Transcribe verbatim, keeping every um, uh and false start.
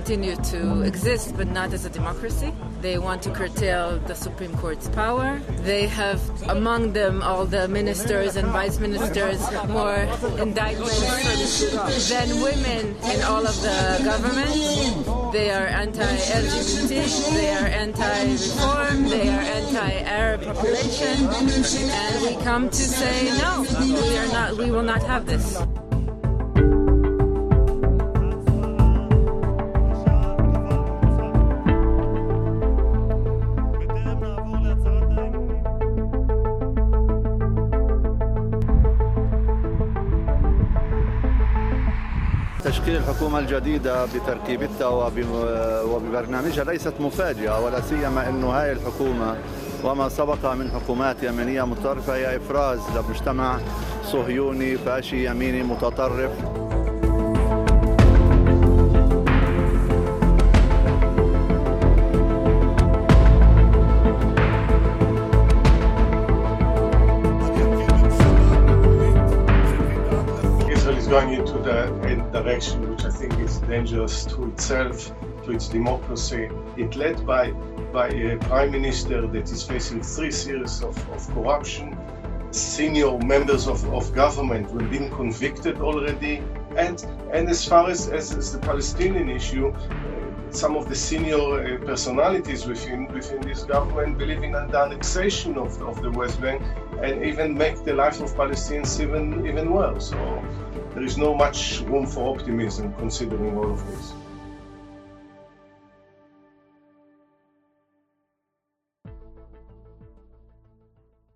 continue to exist, but not as a democracy. They want to curtail the Supreme Court's power. They have among them all the ministers and vice ministers more indictments than women in all of the government. They are anti-L G B T, they are anti-reform, they are anti-Arab population, and we come to say no, we are not, we will not have this. تشكيل الحكومة الجديدة بتركيبتها وببرنامجها ليست مفاجئة، ولا سيما أنه هاي الحكومة وما سبق من حكومات يمينية متطرفة هي إفراز لمجتمع صهيوني فاشي يميني متطرف. Going into the direction which I think is dangerous to itself, to its democracy. It led by, by a prime minister that is facing three series of, of corruption. Senior members of, of government were being convicted already. And, and as far as, as, as the Palestinian issue, uh, some of the senior uh, personalities within, within this government believe in the annexation of, of the West Bank and even make the life of Palestinians even, even worse. So, there is no much room for optimism considering all of this.